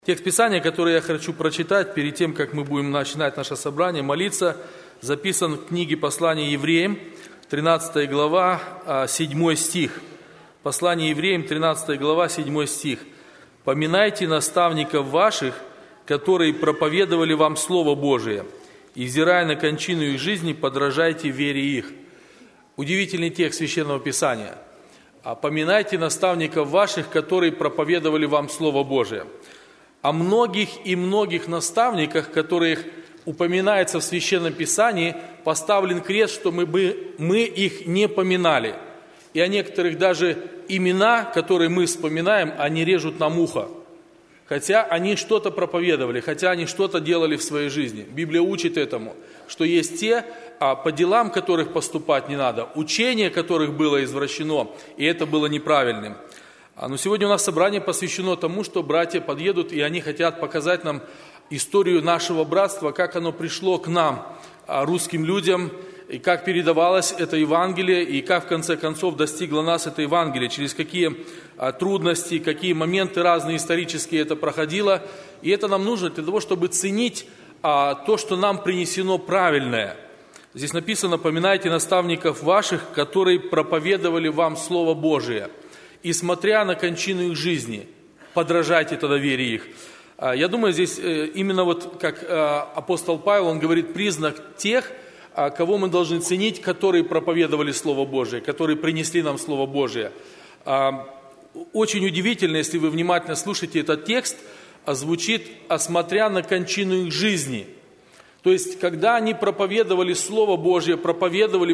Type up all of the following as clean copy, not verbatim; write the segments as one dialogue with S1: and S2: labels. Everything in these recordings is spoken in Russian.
S1: Текст Писания, который я хочу прочитать перед тем, как мы будем начинать наше собрание, молиться, записан в книге послания Евреям, 13 глава, 7 стих. Послание Евреям, 13 глава, 7 стих. «Поминайте наставников ваших, которые проповедовали вам Слово Божие, и, взирая на кончину их жизни, подражайте вере их». Удивительный текст Священного Писания. «Поминайте наставников ваших, которые проповедовали вам Слово Божие». О многих и многих наставниках, которых упоминается в Священном Писании, поставлен крест, что мы их не поминали. И о некоторых даже имена, которые мы вспоминаем, они режут нам ухо. Хотя они что-то проповедовали, хотя они что-то делали в своей жизни. Библия учит этому, что есть те, по делам которых поступать не надо, учение которых было извращено, и это было неправильным. Но сегодня у нас собрание посвящено тому, что братья подъедут, и они хотят показать нам историю нашего братства, как оно пришло к нам, русским людям, и как передавалось это Евангелие, и как в конце концов достигло нас это Евангелие, через какие трудности, какие моменты разные исторические это проходило. И это нам нужно для того, чтобы ценить то, что нам принесено правильное. Здесь написано: «Поминайте наставников ваших, которые проповедовали вам Слово Божие. И, смотря на кончину их жизни, подражайте тогда вере их». Я думаю, здесь именно вот как апостол Павел, он говорит признак тех, кого мы должны ценить, которые проповедовали Слово Божие, которые принесли нам Слово Божие. Очень удивительно, если вы внимательно слушаете этот текст, звучит «смотря на кончину их жизни». То есть, когда они проповедовали Слово Божие, проповедовали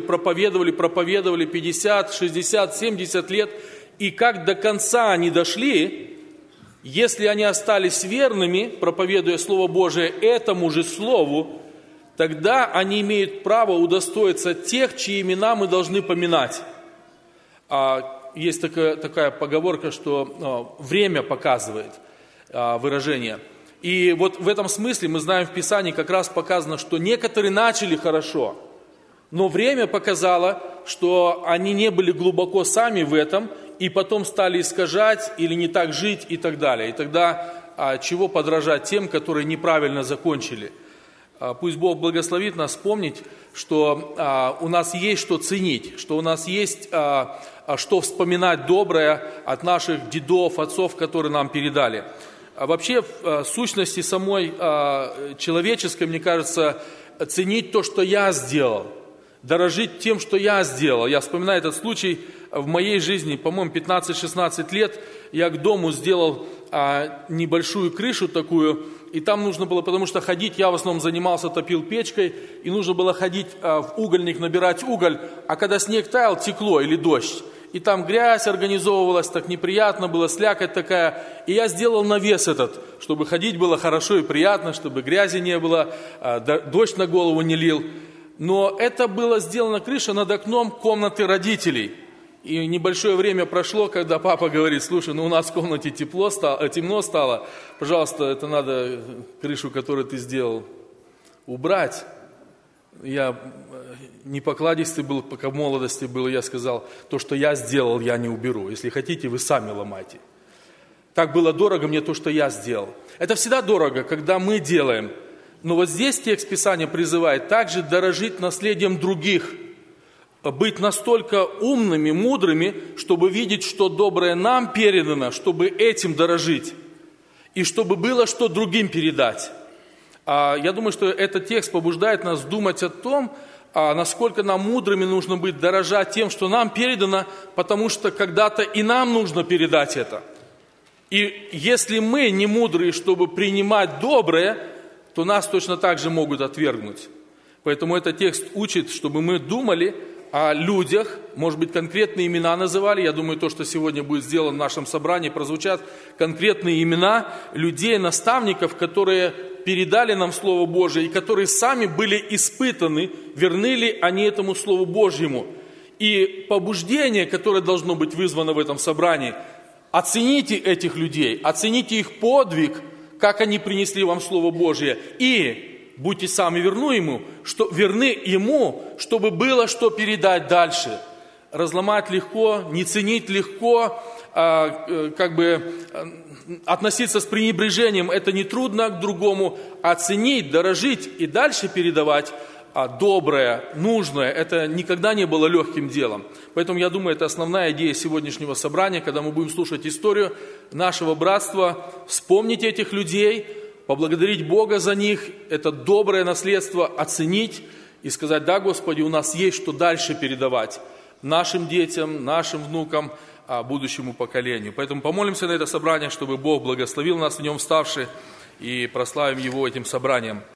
S1: 50, 60, 70 лет, и как до конца они дошли, если они остались верными, проповедуя Слово Божие этому же Слову, тогда они имеют право удостоиться тех, чьи имена мы должны поминать. Есть такая поговорка, что время показывает выражение. И вот в этом смысле мы знаем в Писании как раз показано, что некоторые начали хорошо, но время показало, что они не были глубоко сами в этом, и потом стали искажать или не так жить и так далее. И тогда чего подражать тем, которые неправильно закончили? Пусть Бог благословит нас помнить, что у нас есть что ценить, что у нас есть что вспоминать доброе от наших дедов, отцов, которые нам передали. Вообще, в сущности самой человеческой, мне кажется, ценить то, что я сделал, дорожить тем, что я сделал. Я вспоминаю этот случай в моей жизни, по-моему, 15-16 лет, я к дому сделал небольшую крышу такую, и там нужно было, потому что ходить, я в основном занимался, топил печкой, и нужно было ходить в угольник, набирать уголь, а когда снег таял, текло или дождь, и там грязь организовывалась, так неприятно было, слякоть такая, и я сделал навес этот, чтобы ходить было хорошо и приятно, чтобы грязи не было, дождь на голову не лил. Но это было сделано крыша над окном комнаты родителей. И небольшое время прошло, когда папа говорит: слушай, у нас в комнате темно стало, пожалуйста, это надо крышу, которую ты сделал, убрать. Я не покладистый был, пока в молодости был, я сказал: то, что я сделал, я не уберу. Если хотите, вы сами ломайте. Так было дорого мне то, что я сделал. Это всегда дорого, когда мы делаем. Но вот здесь текст Писания призывает также дорожить наследием других, быть настолько умными, мудрыми, чтобы видеть, что доброе нам передано, чтобы этим дорожить, и чтобы было что другим передать. Я думаю, что этот текст побуждает нас думать о том, насколько нам мудрыми нужно быть, дорожать тем, что нам передано, потому что когда-то и нам нужно передать это. И если мы не мудрые, чтобы принимать доброе, то нас точно так же могут отвергнуть. Поэтому этот текст учит, чтобы мы думали о людях, может быть, конкретные имена называли. Я думаю, то, что сегодня будет сделано в нашем собрании, прозвучат конкретные имена людей, наставников, которые передали нам Слово Божие и которые сами были испытаны, верны ли они этому Слову Божьему. И побуждение, которое должно быть вызвано в этом собрании, оцените этих людей, оцените их подвиг, как они принесли вам Слово Божие, и будьте сами верны Ему, чтобы было что передать дальше. Разломать легко, не ценить легко, относиться с пренебрежением, это не трудно к другому, оценить, дорожить и дальше передавать доброе, нужное, это никогда не было легким делом. Поэтому я думаю, это основная идея сегодняшнего собрания, когда мы будем слушать историю нашего братства, вспомнить этих людей, поблагодарить Бога за них, это доброе наследство оценить и сказать: да, Господи, у нас есть что дальше передавать нашим детям, нашим внукам, будущему поколению. Поэтому помолимся на это собрание, чтобы Бог благословил нас в нем вставши, и прославим Его этим собранием.